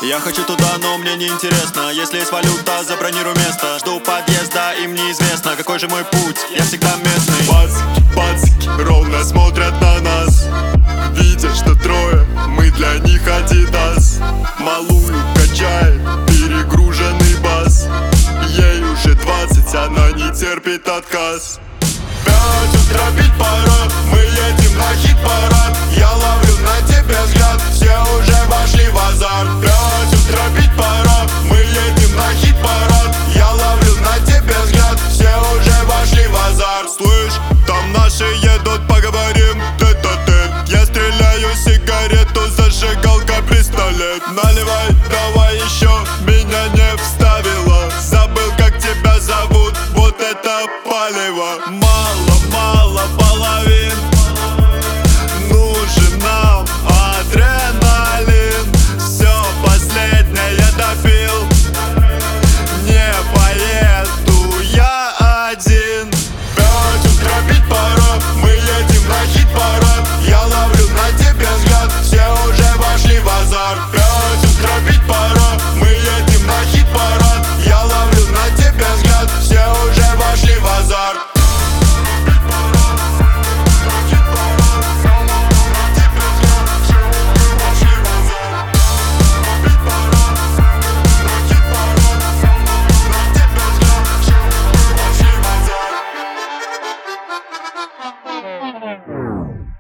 Я хочу туда, но мне не интересно. Если есть валюта, забронирую место. Жду подъезда, им неизвестно, какой же мой путь, я всегда местный. Пацики ровно смотрят на нас, видят, что трое, мы для них Адидас. Малую качает перегруженный бас, ей уже 20, она не терпит отказ.